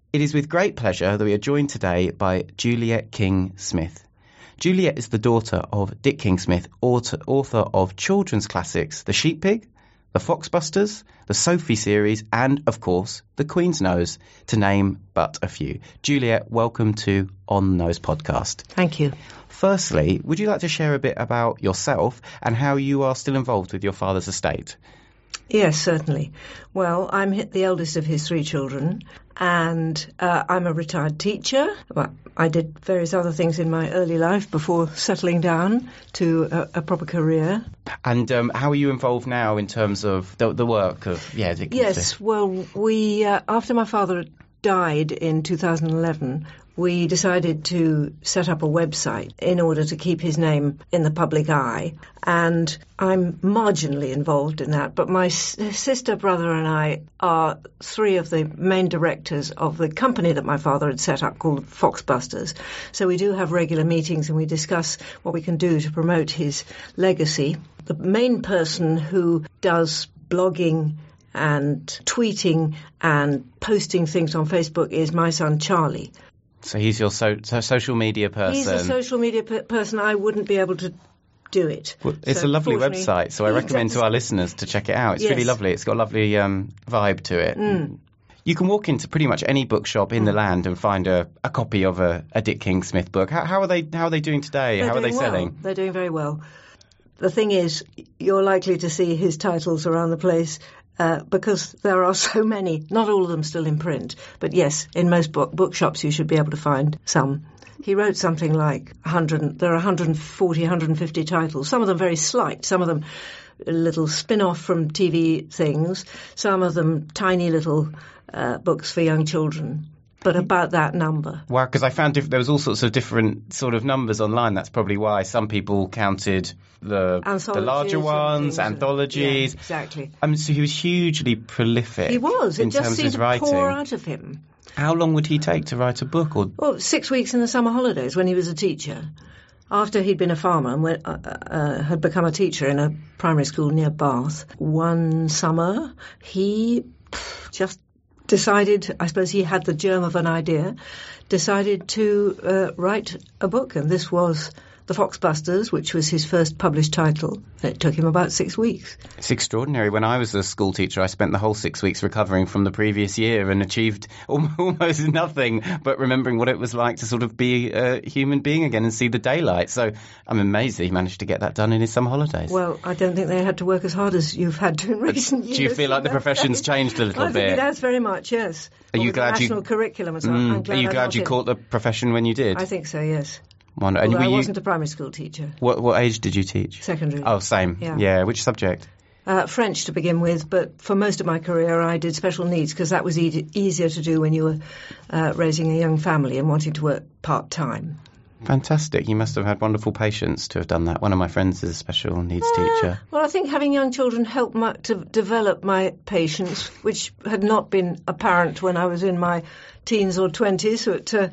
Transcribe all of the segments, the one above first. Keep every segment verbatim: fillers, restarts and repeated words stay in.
It is with great pleasure that we are joined today by Juliet King-Smith. Juliet is the daughter of Dick King-Smith, author, author of children's classics The Sheep Pig, The Foxbusters, the Sophie series, and, of course, The Queen's Nose, to name but a few. Juliet, welcome to On the Nose podcast. Thank you. Firstly, would you like to share a bit about yourself and how you are still involved with your father's estate? Yes, certainly. Well, I'm the eldest of his three children, and uh, I'm a retired teacher. Well, I did various other things in my early life before settling down to a, a proper career. And um, how are you involved now in terms of the, the work of, yeah, Dick Yes, King-Smith? well, we, uh, after my father died in two thousand eleven, we decided to set up a website in order to keep his name in the public eye. And I'm marginally involved in that. But my s- sister, brother and I are three of the main directors of the company that my father had set up called Foxbusters. So we do have regular meetings and we discuss what we can do to promote his legacy. The main person who does blogging and tweeting and posting things on Facebook is my son Charlie. So he's your so, so social media person. He's a social media per- person. I wouldn't be able to do it. Well, it's so a lovely fortunately, website, so I recommend to our listeners to check it out. It's Yes. really lovely. It's got a lovely um, vibe to it. Mm. You can walk into pretty much any bookshop in mm. the land and find a, a copy of a, a Dick King-Smith book. How, how are they? How are they doing today? They're how are they doing selling? Well. They're doing very well. The thing is, you're likely to see his titles around the place uh, because there are so many. Not all of them still in print, but yes, in most book bookshops you should be able to find some. He wrote something like one hundred. There are one hundred forty, one hundred fifty titles. Some of them very slight. Some of them a little spin-off from T V things. Some of them tiny little uh, books for young children. But about that number. Wow, because I found diff- there was all sorts of different sort of numbers online. That's probably why some people counted the the larger ones, anthologies. Yeah, exactly. Um, so he was hugely prolific. He was. It in just terms seemed of his to writing. pour out of him. How long would he take to write a book? Or well, six weeks in the summer holidays when he was a teacher. After he'd been a farmer and went, uh, uh, had become a teacher in a primary school near Bath, one summer he pff, just decided, I suppose he had the germ of an idea, decided to uh, write a book, and this was The Foxbusters, which was his first published title. It took him about six weeks. It's extraordinary. When I was a school teacher, I spent the whole six weeks recovering from the previous year and achieved almost nothing but remembering what it was like to sort of be a human being again and see the daylight. So I'm amazed that he managed to get that done in his summer holidays. Well, I don't think they had to work as hard as you've had to in recent years. Do you feel like the profession's changed a little I bit? think it has very much, yes. Are you With glad the you... national curriculum and so mm, on. I'm glad Are you I glad got you it. caught the profession when you did? I think so, yes. Wonder. And Although were I you... wasn't a primary school teacher. What, what age did you teach? Secondary. Oh, same. Yeah. yeah. Which subject? Uh, French to begin with, but for most of my career I did special needs because that was e- easier to do when you were uh, raising a young family and wanting to work part-time. Fantastic. You must have had wonderful patience to have done that. One of my friends is a special needs Uh, teacher. Well, I think having young children helped my, to develop my patience, which had not been apparent when I was in my teens or twenties. But, uh,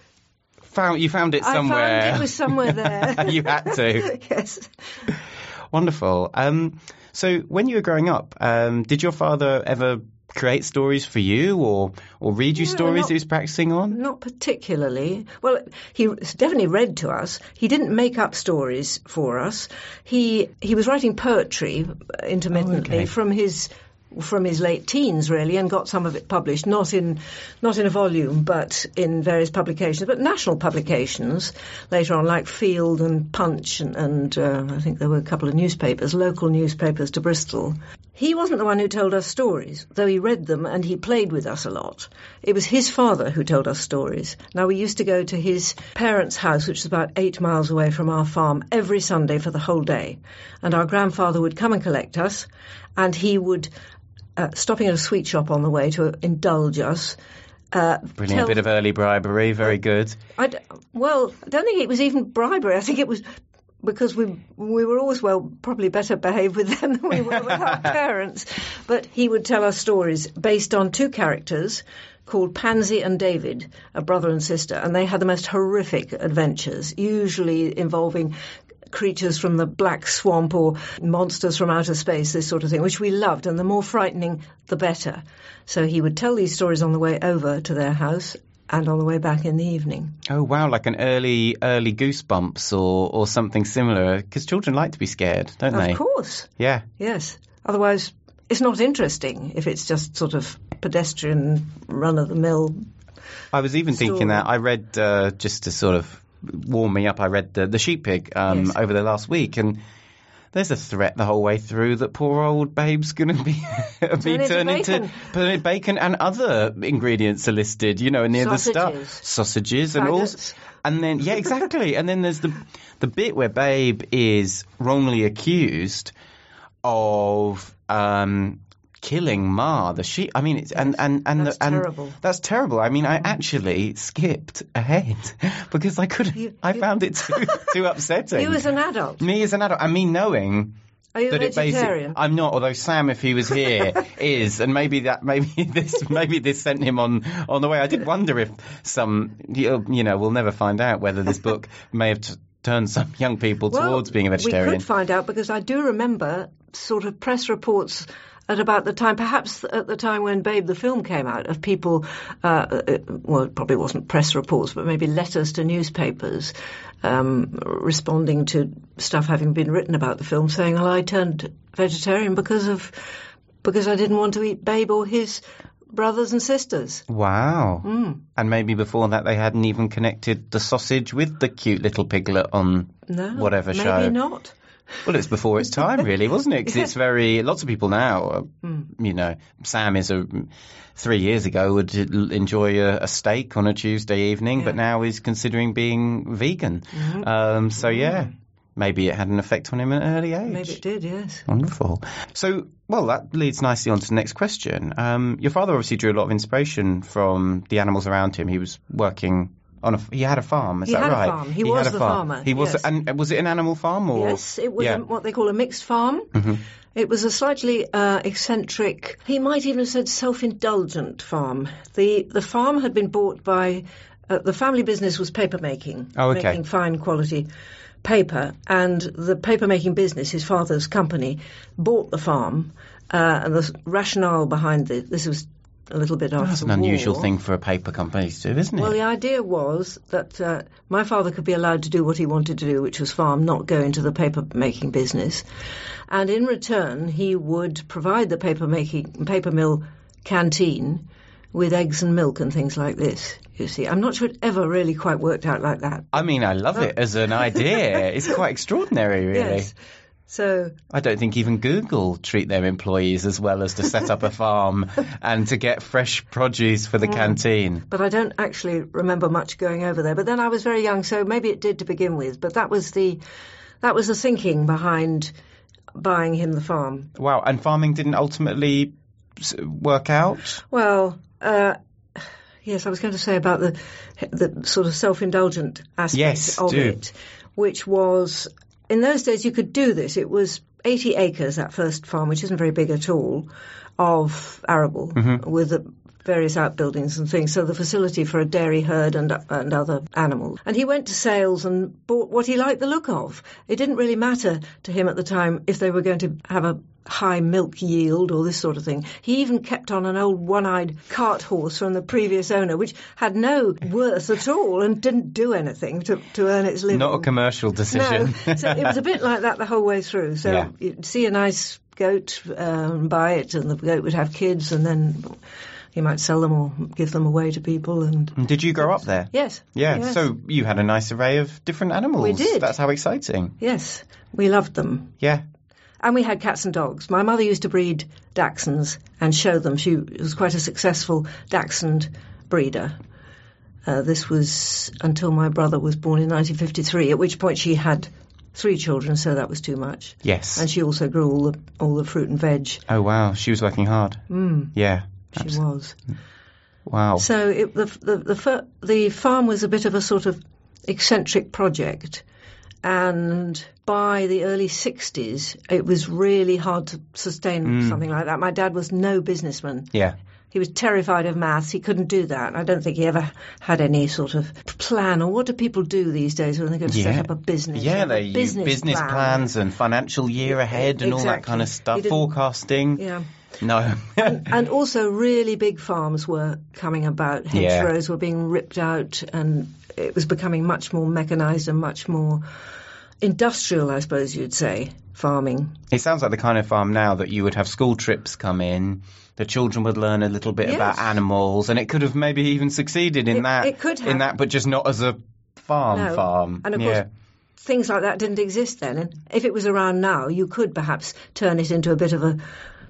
Found, you found it somewhere. I found it was somewhere there. You had to. Yes. Wonderful. Um, so when you were growing up, um, did your father ever create stories for you or, or read you No, stories not- that he was practicing on? Not particularly. Well, he definitely read to us. He didn't make up stories for us. He he was writing poetry intermittently Oh, okay. from his from his late teens, really, and got some of it published, not in not in a volume, but in various publications, but national publications later on, like Field and Punch, and, and uh, I think there were a couple of newspapers, local newspapers to Bristol. He wasn't the one who told us stories, though he read them and he played with us a lot. It was his father who told us stories. Now, we used to go to his parents' house, which was about eight miles away from our farm, every Sunday for the whole day. And our grandfather would come and collect us, and he would, uh, stopping at a sweet shop on the way to indulge us. Uh, Brilliant tell, bit of early bribery, very good. I d- well, I don't think it was even bribery. I think it was because we we were always, well, probably better behaved with them than we were with our parents. But he would tell us stories based on two characters called Pansy and David, a brother and sister, and they had the most horrific adventures, usually involving creatures from the black swamp or monsters from outer space, this sort of thing, which we loved, and the more frightening, the better. So he would tell these stories on the way over to their house and on the way back in the evening. Oh, wow, like an early early Goosebumps or, or something similar, because children like to be scared, don't they? Of course. Yeah. Yes. Otherwise, it's not interesting if it's just sort of pedestrian, run-of-the-mill I was even story. thinking that. I read, uh, just to sort of warm me up, I read The, the Sheep Pig um, Yes. over the last week, and there's a threat the whole way through that poor old Babe's going to be, be into turned into bacon. bacon. bacon and other ingredients are listed, you know, near the Sausages. stuff. Sausages. and all. Faggots. And then, yeah, exactly. And then there's the the bit where Babe is wrongly accused of um, killing Ma, the sheep. I mean, it's, and and and, That's the, and terrible. that's terrible. I mean, I actually skipped ahead because I couldn't. You- I you- found it too too upsetting. You as an adult. Me as an adult, and me knowing. Are you a That it basic, vegetarian? I'm not. Although Sam, if he was here, is, and maybe that, maybe this, maybe this sent him on on the way. I did wonder if some, you you know, we'll never find out whether this book may have t- turned some young people Well, towards being a we vegetarian. could find out because I do remember sort of press reports at about the time, perhaps at the time when Babe the film came out, of people, uh, uh, well, it probably wasn't press reports, but maybe letters to newspapers um, responding to stuff having been written about the film, saying, "Well, I turned vegetarian because of because I didn't want to eat Babe or his brothers and sisters." Wow. Mm. And maybe before that they hadn't even connected the sausage with the cute little piglet on No, whatever maybe show. not. Well, it's before its time, really, wasn't it? Because it's very, lots of people now, uh, Mm. you know, Sam is a, three years ago would l- enjoy a, a steak on a Tuesday evening, but Yeah. now is considering being vegan. Mhm. Um, so, yeah, maybe it had an effect on him at an early age. Maybe it did, yes. Wonderful. So, well, that leads nicely on to the next question. Um, your father obviously drew a lot of inspiration from the animals around him. He was working on a, he had a farm, is He that had a right? farm. He was had a the farm. farmer, He was, yes. and was it an animal farm or? Yes, it was Yeah. a, what they call a mixed farm. Mhm. It was a slightly uh, eccentric, he might even have said self-indulgent farm. The the farm had been bought by, uh, the family business was paper making, Oh, okay. making fine quality paper, and the paper making business, his father's company, bought the farm, uh, and the rationale behind it, this was a little bit after That's an the unusual war. thing for a paper company to do, isn't it? Well, the idea was that uh, my father could be allowed to do what he wanted to do, which was farm, not go into the paper making business. And in return, he would provide the paper making paper mill canteen with eggs and milk and things like this. You see, I'm not sure it ever really quite worked out like that. I mean, I love it as an idea. It's quite extraordinary, really. Yes. So I don't think even Google treat their employees as well as to set up a farm and to get fresh produce for the canteen. but I don't actually remember much going over there. But then I was very young, so maybe it did to begin with. But that was the that was the thinking behind buying him the farm. Wow, and farming didn't ultimately s- work out? Well, uh, yes, I was going to say about the the sort of self-indulgent aspect Yes, of do. it, which was, in those days you could do this. It was eighty acres, that first farm, which isn't very big at all, of arable, Mm-hmm. with the various outbuildings and things, so the facility for a dairy herd and and other animals. And he went to sales and bought what he liked the look of. It didn't really matter to him at the time if they were going to have a high milk yield or this sort of thing. He even kept on an old one-eyed cart horse from the previous owner, which had no worth at all and didn't do anything to, to earn its living. Not a commercial decision. No, so it was a bit like that the whole way through. So Yeah. you'd see a nice goat, um, buy it, and the goat would have kids, and then he might sell them or give them away to people. And Did you grow up there? yes, Yeah, yes, so you had a nice array of different animals. We did. That's how exciting. yes, we loved them. Yeah. And we had cats and dogs. My mother used to breed dachshunds and show them. She was quite a successful dachshund breeder. Uh, this was until my brother was born in nineteen fifty-three, at which point she had three children, so that was too much. Yes. And she also grew all the all the fruit and veg. Oh, wow. She was working hard. Mm, Yeah. she Abs- was. Wow. So it, the, the, the, fir- the farm was a bit of a sort of eccentric project. And by the early sixties, it was really hard to sustain Mm. something like that. My dad was no businessman. Yeah. He was terrified of maths. He couldn't do that. I don't think he ever had any sort of plan. Or what do people do these days when they go to yeah. set up a business? Yeah, they use business, business plan. plans and financial year ahead and exactly. all that kind of stuff, forecasting. Yeah. No. and, and also really big farms were coming about. Hedgerows yeah. were being ripped out, and it was becoming much more mechanised and much more industrial, I suppose you'd say, farming. It sounds like the kind of farm now that you would have school trips come in, the children would learn a little bit yes. about animals, and it could have maybe even succeeded in it, that. It could have. In that, but just not as a farm no. farm. And of yeah. course, things like that didn't exist then. And if it was around now, you could perhaps turn it into a bit of a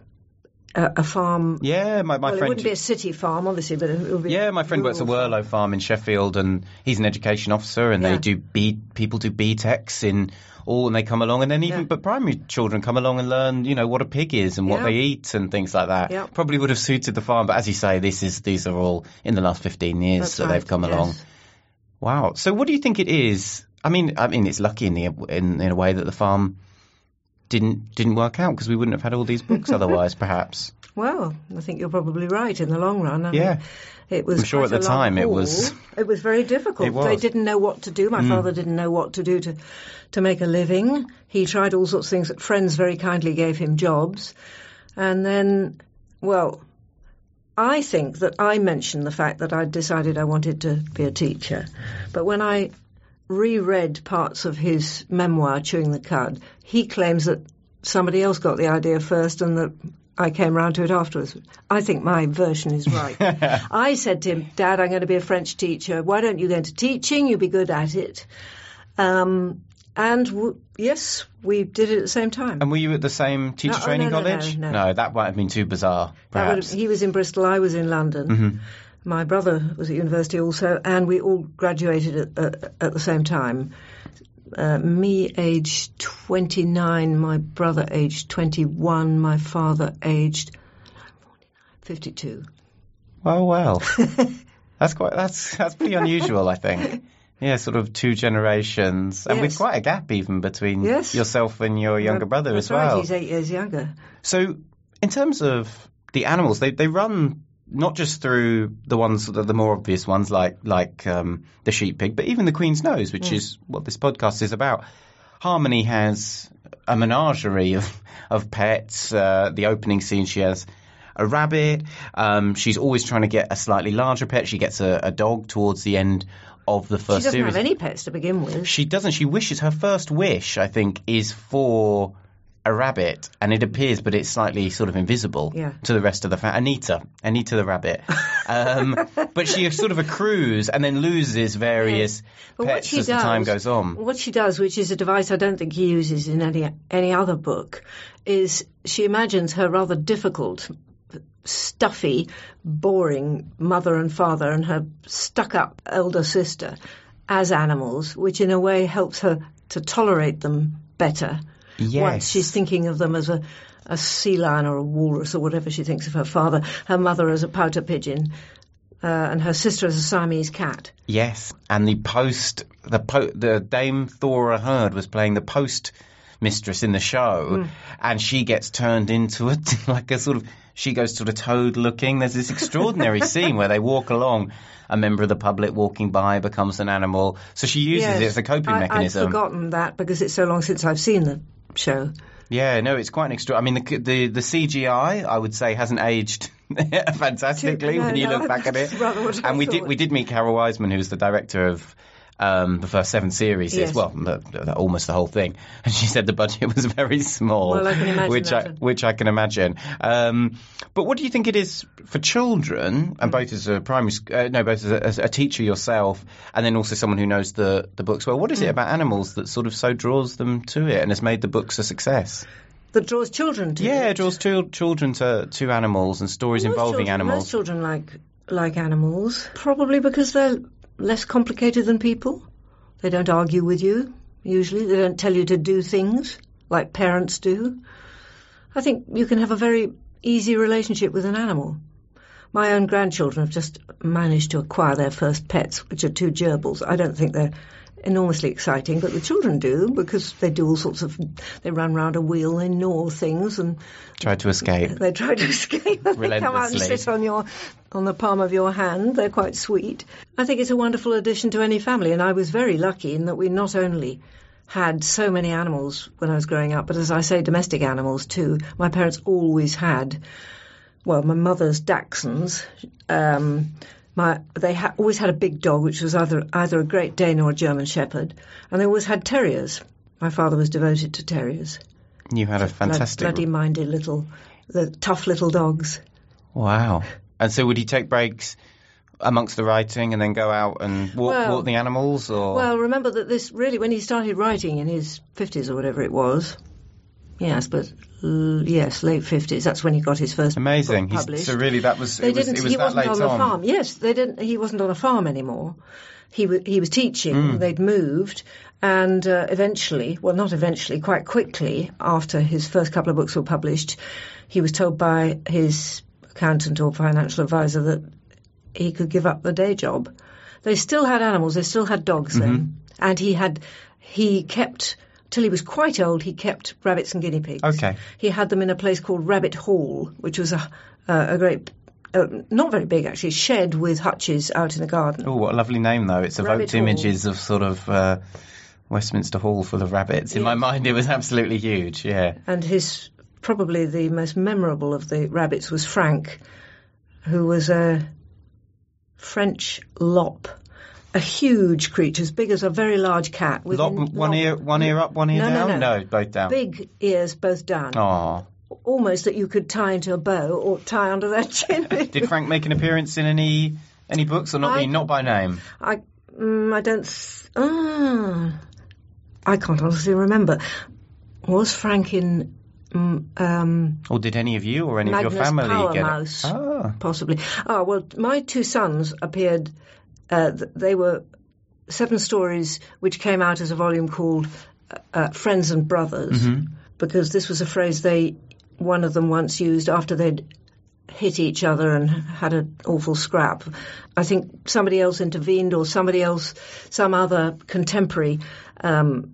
a, a farm. Yeah, my, my well, friend... it wouldn't be a city farm, obviously, but it would be Yeah, my friend works at Worlow Farm in Sheffield, and he's an education officer, and yeah. they do B, people do B TECs in all, and they come along, and then even, yeah. but primary children come along and learn, you know, what a pig is and what yeah. they eat and things like that. Yeah. Probably would have suited the farm, but as you say, this is these are all in the last fifteen years That's that right. they've come yes. along. Wow. So what do you think it is? I mean, I mean, it's lucky in the in, in a way that the farm didn't didn't work out, because we wouldn't have had all these books otherwise, perhaps. Well, I think you're probably right in the long run. I yeah. mean, it was I'm sure at the time haul. it was... It was very difficult. It was. They didn't know what to do. My mm. father didn't know what to do to, to make a living. He tried all sorts of things. Friends very kindly gave him jobs. And then, well, I think that I mentioned the fact that I'd decided I wanted to be a teacher. But when I reread parts of his memoir, Chewing the Cud, he claims that somebody else got the idea first and that I came round to it afterwards. I think my version is right. I said to him, Dad, I'm going to be a French teacher. Why don't you go into teaching? You'll be good at it. Um, and w- yes, we did it at the same time. And were you at the same teacher no, training oh, no, college? No, no, no, that might have been too bizarre, perhaps. Have, he was in Bristol, I was in London. Mm-hmm. My brother was at university also, and we all graduated at, at, at the same time. Uh, me aged twenty-nine, my brother aged twenty-one, my father aged fifty-two. Oh, well. that's quite, that's, that's pretty unusual, I think. Yeah, sort of two generations. And yes. with quite a gap even between yes. yourself and your younger no, brother that's as well. Right, he's eight years younger. So, in terms of the animals, they, they run not just through the ones, the, the more obvious ones like like um, the sheep pig, but even the Queen's Nose, which mm. is what this podcast is about. Harmony has a menagerie of, of pets. Uh, the opening scene, she has a rabbit. Um, she's always trying to get a slightly larger pet. She gets a, a dog towards the end of the first series. She doesn't series. have any pets to begin with. She doesn't. She wishes, her first wish, I think, is for a rabbit, and it appears, but it's slightly sort of invisible yeah. to the rest of the family. Anita, Anita the rabbit. Um, but she sort of accrues and then loses various yeah. pets as does, the time goes on. What she does, which is a device I don't think he uses in any any other book, is she imagines her rather difficult, stuffy, boring mother and father and her stuck-up elder sister as animals, which in a way helps her to tolerate them better. Yes. Once she's thinking of them as a, a sea lion or a walrus or whatever she thinks of her father, her mother as a pouter pigeon, uh, and her sister as a Siamese cat. Yes, and the post, the po- the Dame Thora Hird was playing the post mistress in the show, mm. and she gets turned into a like a sort of, she goes sort of toad looking. There's this extraordinary scene where they walk along. A member of the public walking by becomes an animal. So she uses yes, it as a coping I, mechanism. I've forgotten that because it's so long since I've seen the show. Yeah, no, it's quite an extra. I mean, the the, the C G I, I would say, hasn't aged fantastically no, when you no, look back at it. And we did we did meet Carol Wiseman, who's the director of um, the first seven series. Yes. Well, the, the, almost the whole thing. And she said the budget was very small, well, I can imagine which that. I which I can imagine. Um, but what do you think it is for children, and both as a primary, uh, no, both as a, as a teacher yourself, and then also someone who knows the the books well? What is mm. it about animals that sort of so draws them to it and has made the books a success? That draws children to yeah, it? it draws ch- children to to animals and stories most involving children, animals. Most children like like animals, probably because they're less complicated than people. They don't argue with you, usually. They don't tell you to do things like parents do. I think you can have a very easy relationship with an animal. My own grandchildren have just managed to acquire their first pets, which are two gerbils. I don't think they're enormously exciting, but the children do, because they do all sorts of, they run round a wheel, they gnaw things and try to escape. They try to escape and they come out and sit on your, on the palm of your hand. They're quite sweet. I think it's a wonderful addition to any family, and I was very lucky in that we not only had so many animals when I was growing up, but as I say, domestic animals too. My parents always had, well, my mother's Dachshunds. Um, my, they ha- always had a big dog, which was either either a Great Dane or a German Shepherd, and they always had terriers. My father was devoted to terriers. You had a fantastic... Bloody-minded little, the tough little dogs. Wow. And so would he take breaks amongst the writing and then go out and walk, well, walk the animals? Or Well, remember that this really, when he started writing in his fifties or whatever it was, yes, but l- yes, late fifties, that's when he got his first Amazing. book published. So really that was, they it was, didn't, it was he that wasn't late on the on. farm. Yes, they didn't, he wasn't on a farm anymore. He, w- he was teaching, Mm. they'd moved, and uh, eventually, well, not eventually, quite quickly, after his first couple of books were published, he was told by his accountant or financial advisor that he could give up the day job. They still had animals, they still had dogs Mm-hmm. then, and he had, he kept, till he was quite old, he kept rabbits and guinea pigs. Okay. He had them in a place called Rabbit Hall, which was a, uh, a great, uh, not very big actually, shed with hutches out in the garden. Oh, what a lovely name, though. It's evoked Rabbit Hall. images of sort of uh, Westminster Hall full of rabbits. In Yes. my mind, it was absolutely huge, yeah. And his, probably the most memorable of the rabbits was Frank, who was a French lop, a huge creature, as big as a very large cat. with Lop, in- one lop- ear, one ear up, one ear No, no, down? no. both down. Big ears, both down. Aw. Almost that you could tie into a bow or tie under their chin. Did Frank make an appearance in any any books, or not? I- the, not by name? I, mm, I don't. Th- ah, I can't honestly remember. Was Frank in? Mm, um, Or did any of you or any Magnus of your family Power get Mouse, it? Ah. possibly. Ah, well, my two sons appeared. Uh, th- they were seven stories which came out as a volume called uh, uh, Friends and Brothers, Mm-hmm. because this was a phrase they, one of them once used after they'd hit each other and had an awful scrap. I think somebody else intervened, or somebody else, some other contemporary, um,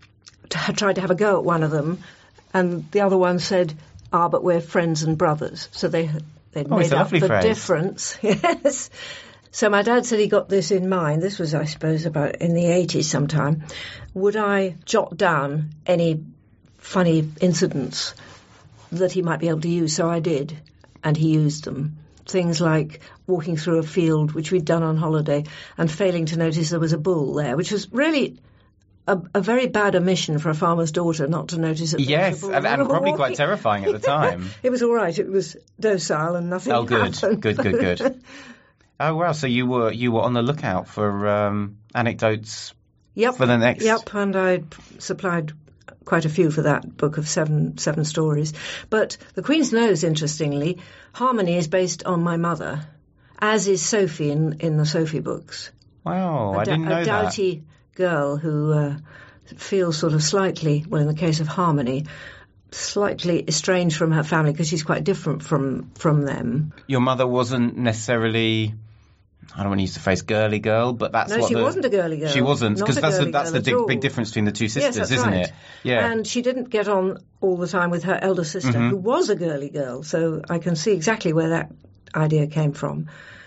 t- tried to have a go at one of them, and the other one said, "Ah, but we're friends and brothers." So they they'd Oh, it's made a up lovely the phrase. difference. Yes. So my dad said he got this in mind. This was, I suppose, about in the eighties sometime. Would I jot down any funny incidents that he might be able to use? So I did, and he used them. Things like walking through a field, which we'd done on holiday, and failing to notice there was a bull there, which was really a, a very bad omission for a farmer's daughter not to notice that there was Yes, a bull. and, We and were probably walking- quite terrifying at the time. It was all right. It was docile and nothing Oh, good, happened. good, good, good. Oh, wow, so you were you were on the lookout for um, anecdotes Yep. for the next... Yep, and I supplied quite a few for that book of seven seven stories. But The Queen's Nose, interestingly, Harmony is based on my mother, as is Sophie in, in the Sophie books. Wow, A I da- didn't know A that. doughty girl who uh, feels sort of slightly, well, in the case of Harmony, slightly estranged from her family because she's quite different from, from them. Your mother wasn't necessarily... I don't want to use the phrase girly girl, but that's No, what she the, wasn't a girly girl. She wasn't, Not because a that's the, girly that's girl the at big, all. big difference between the two sisters, Yes, that's isn't right. it? Yeah. And she didn't get on all the time with her elder sister, Mhm. who was a girly girl. So I can see exactly where that idea came from.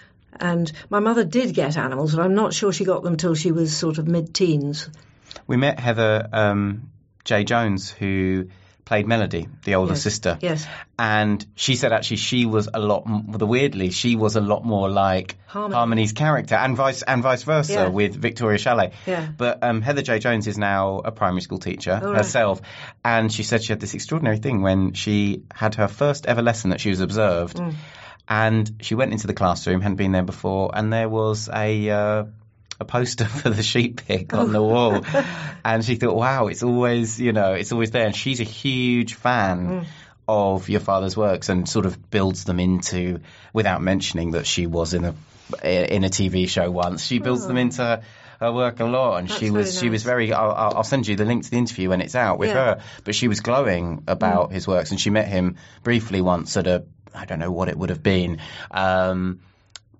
And my mother did get animals, but I'm not sure she got them till she was sort of mid-teens. We met Heather um, J. Jones, who played Melody, the older Yes. sister. Yes. And she said actually she was a lot, m- the weirdly, she was a lot more like Harmony. Harmony's character, and vice and vice versa Yeah. with Victoria Chalet. Yeah. But um, Heather J. Jones is now a primary school teacher Oh, right. herself, and she said she had this extraordinary thing when she had her first ever lesson that she was observed, Mm. and she went into the classroom, hadn't been there before, and there was a uh, a poster for the sheep pig on the wall, and she thought, wow, it's always, you know, it's always there. And she's a huge fan Mm. of your father's works, and sort of builds them into, without mentioning that she was in a in a T V show once, she builds Oh. them into her work a lot. And That's she was very she was nice. very. I'll, I'll I'll send you the link to the interview when it's out with Yeah. her. But she was glowing about his works, and she met him briefly once at a, I don't know what it would have been. Um,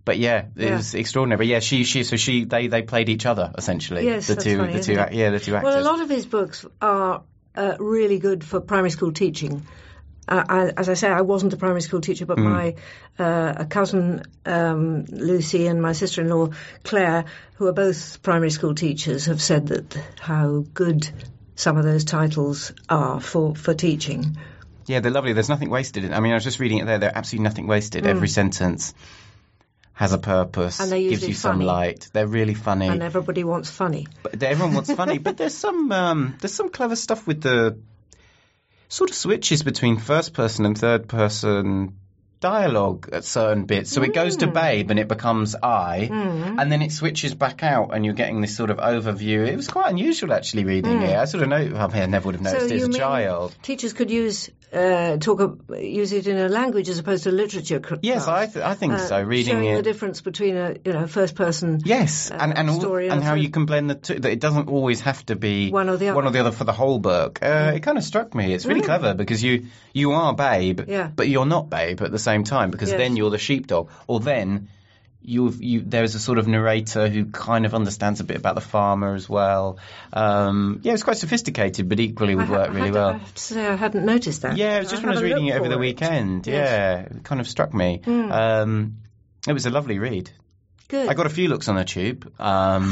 But yeah, it Yeah. was extraordinary. But yeah, she, she, so she, they, they played each other essentially. Yes, the that's two, funny, the isn't two, it? ac- yeah, the two actors. Well, a lot of his books are uh, really good for primary school teaching. Uh, I, as I say, I wasn't a primary school teacher, but Mm. my uh, a cousin um, Lucy and my sister-in-law Claire, who are both primary school teachers, have said that how good some of those titles are for, for teaching. Yeah, they're lovely. There's nothing wasted in I mean, I was just reading it there. There's absolutely nothing wasted. Mm. Every sentence has a purpose, And they're gives usually you some funny. light. They're really funny. And everybody wants funny. But everyone wants funny. But there's some um, there's some clever stuff with the sort of switches between first person and third person dialogue at certain bits. So it goes to Babe and it becomes I, Mm. and then it switches back out and you're getting this sort of overview. It was quite unusual actually reading it. I sort of know, I mean, I never would have noticed Mm. So it as you a mean child. teachers could use uh, talk a, use it in a language as opposed to literature. cr- Yes, class. I th- I think Uh, so. Reading showing it. the difference between a you know first person Yes, uh, and and, all, story and and how third- you can blend the two. That it doesn't always have to be One or the other. One or the other for the whole book. Uh, It kind of struck me. It's really Mm. clever because you you are Babe, Yeah. but you're not Babe at the same time because Yes. then you're the sheepdog, or then you you there's a sort of narrator who kind of understands a bit about the farmer as well. Um, yeah, it's quite sophisticated, but equally would I, work I really had well. To, I have to say I hadn't noticed that. Yeah, it was just I'll when I was have a reading it look over the for weekend. Yes. Yeah, it kind of struck me. Mm. Um, it was a lovely read. Good. I got a few looks on the tube, um,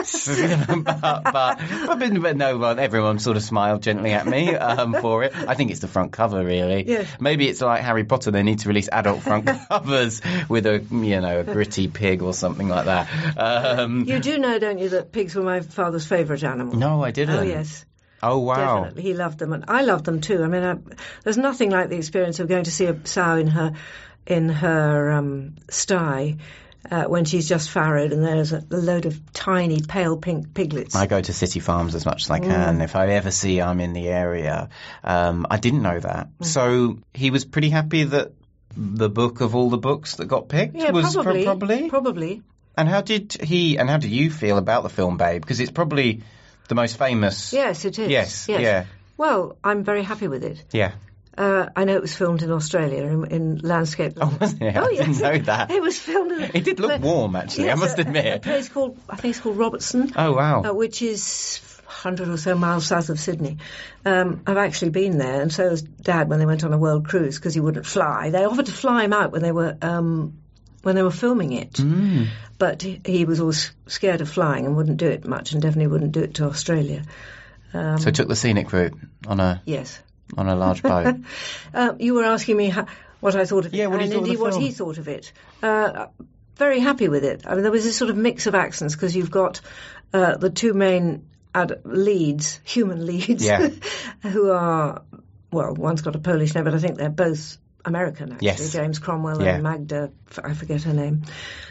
but, but, but, but no, well, everyone sort of smiled gently at me um, for it. I think it's the front cover, really. Yes. Maybe it's like Harry Potter; they need to release adult front covers with a, you know, a gritty pig or something like that. Um, You do know, don't you, that pigs were my father's favourite animal? no, I didn't. Oh yes. Oh wow. Definitely, he loved them, and I loved them too. I mean, I, there's nothing like the experience of going to see a sow in her in her um, sty uh, when she's just farrowed, and there's a, a load of tiny pale pink piglets. I go to city farms as much as I can. Mm. If I ever see I'm in the area, um, I didn't know that. Mm. So he was pretty happy that the book of all the books that got picked yeah, was pro- probably, probably. probably. And how did he? And how do you feel about the film Babe? Because it's probably the most famous. Yes, it is. Yes. yes. Yeah. Well, I'm very happy with it. Yeah. Uh, I know it was filmed in Australia in, in landscape. Oh, wasn't it? Oh, I yes. didn't know that. It was filmed in. It did look warm, actually. Yes, I must a- admit. A place called, I think it's called Robertson. Oh wow. Uh, which is one hundred or so miles south of Sydney. Um, I've actually been there, and so was Dad when they went on a world cruise because he wouldn't fly. They offered to fly him out when they were um, when they were filming it, Mm. but he, he was always scared of flying and wouldn't do it much, and definitely wouldn't do it to Australia. Um, So took the scenic route on a yes. on a large boat. Uh, you were asking me how, what I thought of Yeah, it, what he and thought of the indeed what film. he thought of it. Uh, very happy with it. I mean, there was this sort of mix of accents because you've got uh, the two main ad- leads, human leads, Yeah. who are, well, one's got a Polish name, but I think they're both American, actually. Yes. James Cromwell Yeah. and Magda, f- I forget her name.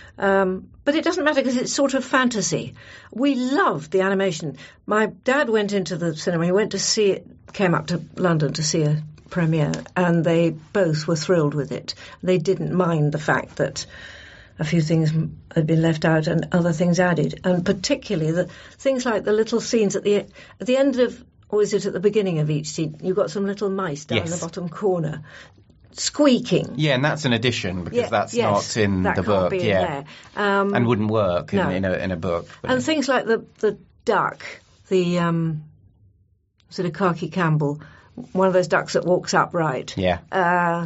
Um, but it doesn't matter because it's sort of fantasy. We loved the animation. My dad went into the cinema. He went to see it, came up to London to see a premiere, and they both were thrilled with it. They didn't mind the fact that a few things had been left out and other things added, and particularly the things like the little scenes at the at the end of, or is it at the beginning of each scene? You've got some little mice down in Yes. the bottom corner squeaking. Yeah, and that's an addition because Yeah, that's yes, not in that the can't book. be in yeah, there. Um, and wouldn't work in, no. in a in a book. But And things like the the duck, the um, was it a khaki Campbell, one of those ducks that walks upright, yeah, uh,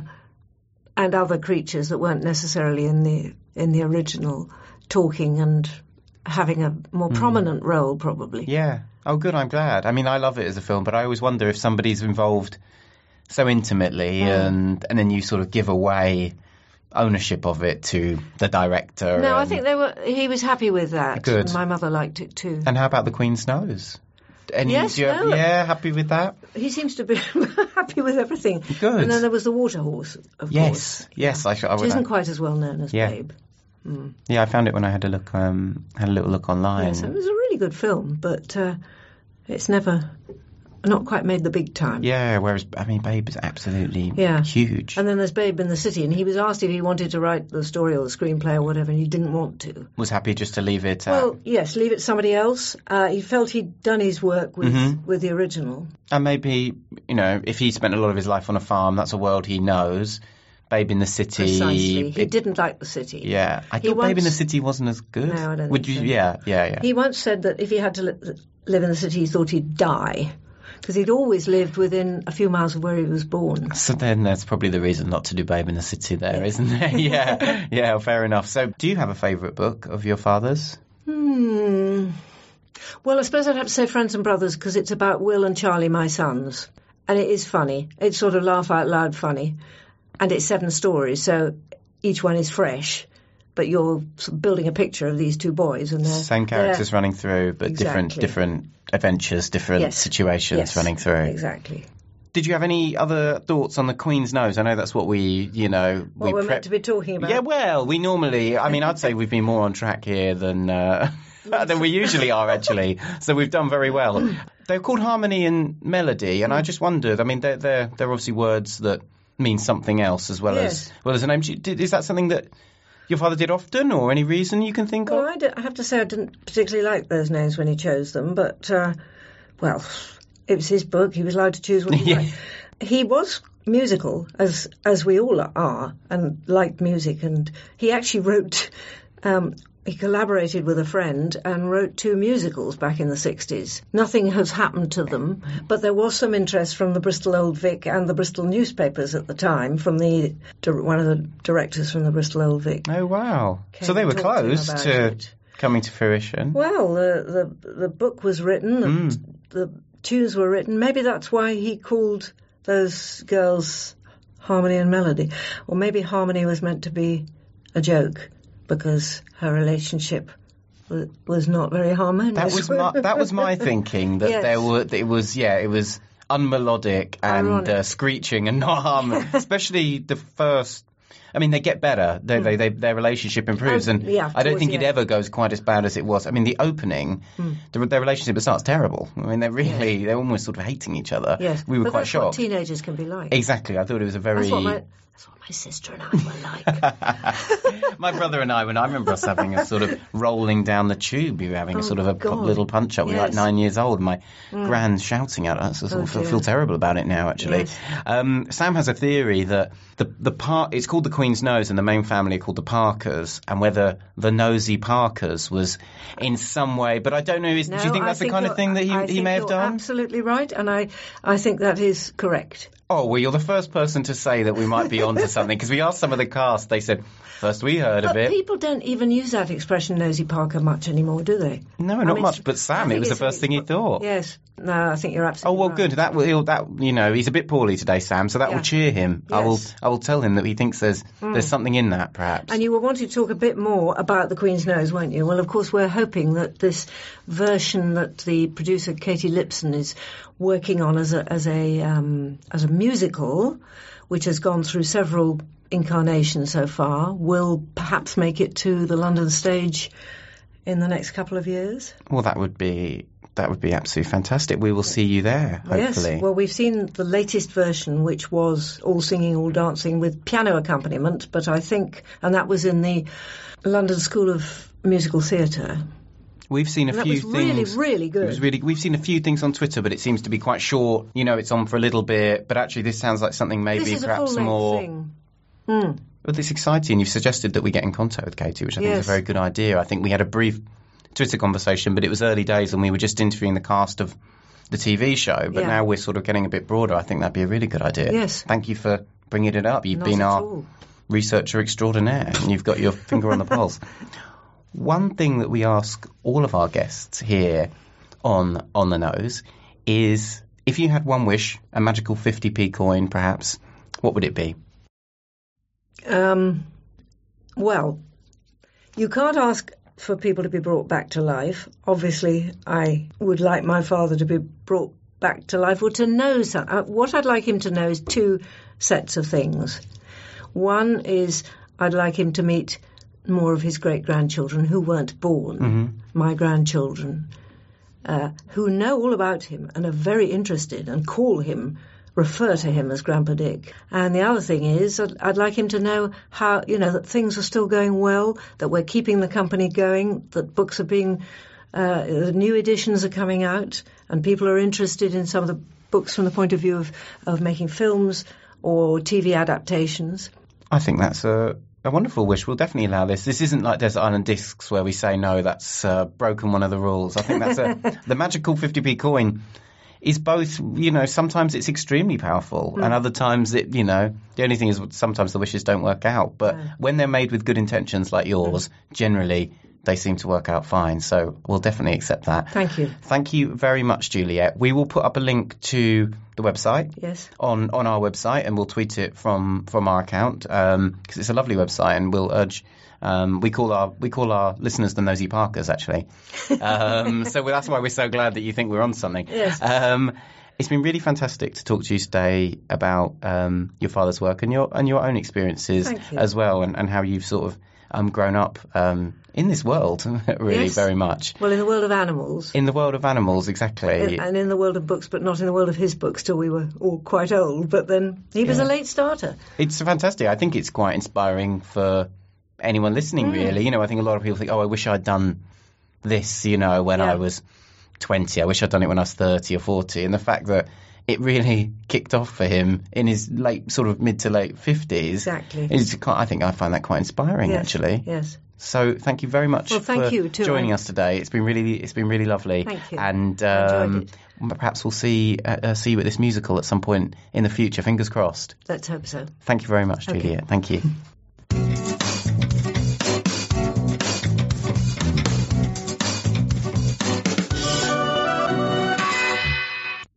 and other creatures that weren't necessarily in the in the original, talking and having a more prominent role, probably. yeah. Oh, good. I'm glad. I mean, I love it as a film, but I always wonder if somebody's involved so intimately, Mm. and and then you sort of give away ownership of it to the director. No, I and- think they were. He was happy with that. Good. And my mother liked it too. And how about the Queen's nose? Any, Yes, do you have- no. yeah, happy with that? He seems to be happy with everything. Good. And then there was the water horse, of Yes, course. yes. I, should, I Which would. isn't quite as well known as Yeah. Babe. Mm. Yeah, I found it when I had a look. Um, had a little look online. Yes, it was a really good film, but uh, it's never, not quite made the big time. Yeah, whereas I mean, Babe is absolutely Yeah. huge. And then there's Babe in the City, and he was asked if he wanted to write the story or the screenplay or whatever, and he didn't want to. Was happy just to leave it. At, Well, yes, leave it to somebody else. Uh, he felt he'd done his work with Mhm. with the original. and maybe you know, if he spent a lot of his life on a farm, that's a world he knows. Babe in the City. Precisely. He it, didn't like the city. Yeah. I He thought Babe in the once- City wasn't as good. No, I don't Would think you? so. Yeah, yeah, yeah. He once said that if he had to li- live in the city, he thought he'd die. Because he'd always lived within a few miles of where he was born. So then that's probably the reason not to do Babe in the City there, isn't there? yeah, yeah, fair enough. So do you have a favourite book of your father's? Hmm. Well, I suppose I'd have to say Friends and Brothers because it's about Will and Charlie, my sons. And it is funny. It's sort of laugh out loud funny. And it's seven stories, so each one is fresh. But you're sort of building a picture of these two boys. and they're, Same characters they're- running through, but different Exactly. different adventures, different Yes. situations Yes, running through. Exactly. Did you have any other thoughts on the Queen's Nose? I know that's what we, you know, What we we're prep- meant to be talking about. Yeah, well, we normally, I mean, I'd say we've been more on track here than uh, than we usually are, actually. So we've done very well. They're called Harmony and Melody, and I just wondered, I mean, they're, they're, they're obviously words that mean something else as well Yes. as well as a name. Do you- did- Is that something that your father did often, or any reason you can think Well, of? I, don't- I have to say I didn't particularly like those names when he chose them, but, uh, well, it was his book. He was allowed to choose what he Yeah. liked. He was musical, as as we all are, and liked music. And he actually wrote, um, he collaborated with a friend and wrote two musicals back in the sixties. Nothing has happened to them, but there was some interest from the Bristol Old Vic and the Bristol newspapers at the time, from the one of the directors from the Bristol Old Vic. Oh, wow. Came So they and were talked to him close about to it. coming to fruition. Well, the the, the book was written, and Mm. the tunes were written. Maybe that's why he called those girls Harmony and Melody. Or maybe Harmony was meant to be a joke because her relationship wa- was not very harmonious. That was my, that was my thinking, that Yes. there were, that it was, yeah, it was unmelodic and Ironic. uh, screeching and not harmonious, especially the first. I mean, they get better. They, they, they, their relationship improves, Um, and yeah, I don't towards think the it end. ever goes quite as bad as it was. I mean, the opening, the, their relationship starts terrible. I mean, they're really, they're almost sort of hating each other. Yes, We were but quite that's shocked. what teenagers can be like. Exactly. I thought it was a very. That's what my that's what my sister and I were like. My brother and I, when I remember us having a sort of rolling down the tube, we were having a Oh, sort of a pu- God. little punch up. We were like Yes. nine years old. My grand's shouting at us. I sort Oh, of feel, dear. feel terrible about it now, actually. Yes. Um, Sam has a theory that the the part it's called the Queen's Nose, and the main family are called the Parkers, and whether the Nosy Parkers was in some way. But I don't know. Is, No, do you think I that's the kind of you're- thing that he, I he think may have you're done? Absolutely right, and I I think that is correct. Oh, well, you're the first person to say that we might be onto something, because we asked some of the cast. They said, first we heard But of it. people don't even use that expression, nosy Parker, much anymore, do they? No, I not mean, much. But I Sam, think it was the it's- first thing he thought. Yes. No, I think you're Oh absolutely well, right. good. That will he'll, that you know he's a bit poorly today, Sam. So that Yeah. will cheer him. I will Yes. I will tell him that he thinks there's there's something in that, perhaps. And you were wanting to talk a bit more about the Queen's Nose, weren't you? Well, of course, we're hoping that this version that the producer Katie Lipson is working on as a as a um, as a musical, which has gone through several incarnations so far, will perhaps make it to the London stage in the next couple of years. Well, that would be that would be absolutely fantastic. We will see you there, hopefully. Yes, well, we've seen the latest version, which was all singing, all dancing with piano accompaniment, but I think, and that was in the London School of Musical Theatre. We've seen a And that few was really, things. really good. It was really. We've seen a few things on Twitter, but it seems to be quite short. You know, it's on for a little bit, but actually, this sounds like something maybe This is a perhaps full-length more. thing. Mm. But it's exciting. You've suggested that we get in contact with Katie, which I think is Yes. a very good idea. I think we had a brief Twitter conversation, but it was early days and we were just interviewing the cast of the T V show. But Yeah. now we're sort of getting a bit broader. I think that'd be a really good idea. Yes. Thank you for bringing it up. You've Not been at our all. researcher extraordinaire and you've got your finger on the pulse. One thing that we ask all of our guests here on On the Nose is, if you had one wish, a magical fifty p coin perhaps, what would it be? Um, well, you can't ask for people to be brought back to life. Obviously, I would like my father to be brought back to life, or to know some, uh, what I'd like him to know is two sets of things. One is I'd like him to meet more of his great-grandchildren who weren't born, Mm-hmm. my grandchildren, uh, who know all about him and are very interested and call him, refer to him as Grandpa Dick. And the other thing is I'd, I'd like him to know how, you know, that things are still going well, that we're keeping the company going, that books are being, uh, new editions are coming out, and people are interested in some of the books from the point of view of, of making films or T V adaptations. I think that's a, a wonderful wish. We'll definitely allow this. This isn't like Desert Island Discs where we say, no, that's uh, broken one of the rules. I think that's a, the magical fifty p coin is both, you know, sometimes it's extremely powerful mm. and other times it, you know, the only thing is sometimes the wishes don't work out. But yeah. when they're made with good intentions like yours, mm. generally they seem to work out fine. So we'll definitely accept that. Thank you. Thank you very much, Juliet. We will put up a link to the website yes. on, on our website, and we'll tweet it from, from our account because um, it's a lovely website, and we'll urge um, we call our we call our listeners the Nosy Parkers, actually. Um, so that's why we're so glad that you think we're on something. Yes. Um, it's been really fantastic to talk to you today about um, your father's work and your and your own experiences as well, and, and how you've sort of um, grown up um, in this world, really, yes. very much. Well, in the world of animals. In the world of animals, exactly. And in the world of books, but not in the world of his books till we were all quite old. But then he was yeah. a late starter. It's fantastic. I think it's quite inspiring for anyone listening, mm. really. You know, I think a lot of people think, oh, I wish I'd done this, you know, when yeah. I was twenty. I wish I'd done it when I was thirty or forty. And the fact that it really kicked off for him in his late, sort of mid to late fifties. Exactly. Is, I think I find that quite inspiring, yes. actually. Yes. So thank you very much well, thank for you too, joining I... us today. It's been really, it's been really lovely. Thank you. And um, perhaps we'll see uh, uh, see you at this musical at some point in the future. Fingers crossed. Let's hope so. Thank you very much, Juliet. Okay. Thank you.